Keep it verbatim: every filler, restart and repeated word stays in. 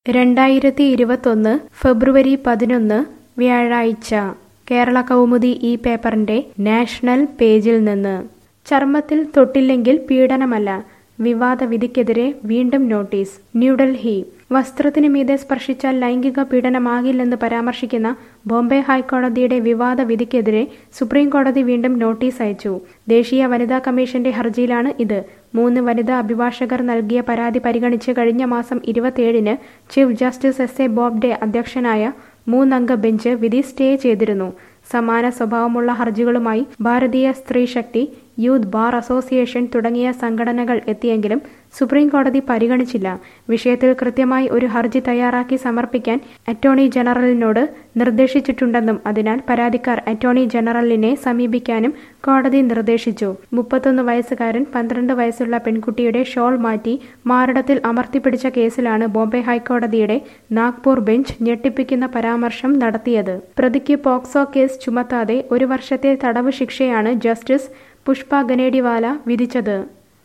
രണ്ടായിരത്തി ഇരുപത്തൊന്ന് ഫെബ്രുവരി പതിനൊന്ന് വ്യാഴാഴ്ച കേരള കൗമുദി ഈ പേപ്പറിന്റെ നാഷണൽ പേജിൽ നിന്ന് ചർമ്മത്തിൽ തൊട്ടില്ലെങ്കിൽ പീഡനമല്ല വിവാദ വിധിക്കെതിരെ വീണ്ടും നോട്ടീസ്. ന്യൂഡൽഹി വസ്ത്രത്തിനു മീതെ സ്പർശിച്ചാൽ ലൈംഗിക പീഡനമാകില്ലെന്ന് പരാമർശിക്കുന്ന ബോംബെ ഹൈക്കോടതിയുടെ വിവാദ വിധിക്കെതിരെ സുപ്രീം കോടതി വീണ്ടും നോട്ടീസ് അയച്ചു. ദേശീയ വനിതാ കമ്മീഷന്റെ ഹർജിയിലാണ് ഇത്. മൂന്ന് വനിതാ അഭിഭാഷകർ നൽകിയ പരാതി പരിഗണിച്ച് കഴിഞ്ഞ മാസം ഇരുപത്തിയേഴിന് chief justice S A Bobde അധ്യക്ഷനായ മൂന്നംഗ ബെഞ്ച് വിധി സ്റ്റേ ചെയ്തിരുന്നു. സമാന സ്വഭാവമുള്ള ഹർജികളുമായി ഭാരതീയ സ്ത്രീ ശക്തി, യൂത്ത് ബാർ അസോസിയേഷൻ തുടങ്ങിയ സംഘടനകൾ എത്തിയെങ്കിലും സുപ്രീം കോടതി പരിഗണിച്ചില്ല. വിഷയത്തിൽ കൃത്യമായി ഒരു ഹർജി തയ്യാറാക്കി സമർപ്പിക്കാൻ അറ്റോർണി ജനറലിനോട് നിർദ്ദേശിച്ചിട്ടുണ്ടെന്നും അതിനാൽ പരാതിക്കാർ അറ്റോർണി ജനറലിനെ സമീപിക്കാനും കോടതി നിർദ്ദേശിച്ചു. മുപ്പത്തൊന്ന് വയസ്സുകാരൻ പന്ത്രണ്ട് വയസ്സുള്ള പെൺകുട്ടിയുടെ ഷോൾ മാറ്റി മാറിടത്തിൽ അമർത്തിപ്പിടിച്ച കേസിലാണ് ബോംബെ ഹൈക്കോടതിയുടെ നാഗ്പൂർ ബെഞ്ച് ഞെട്ടിപ്പിക്കുന്ന പരാമർശം നടത്തിയത്. പ്രതിക്ക് പോക്സോ കേസ് ചുമത്താതെ ഒരു വർഷത്തെ തടവ് ശിക്ഷയാണ് ജസ്റ്റിസ് പുഷ്പ ഗനേഡിവാല വിധിച്ചത്.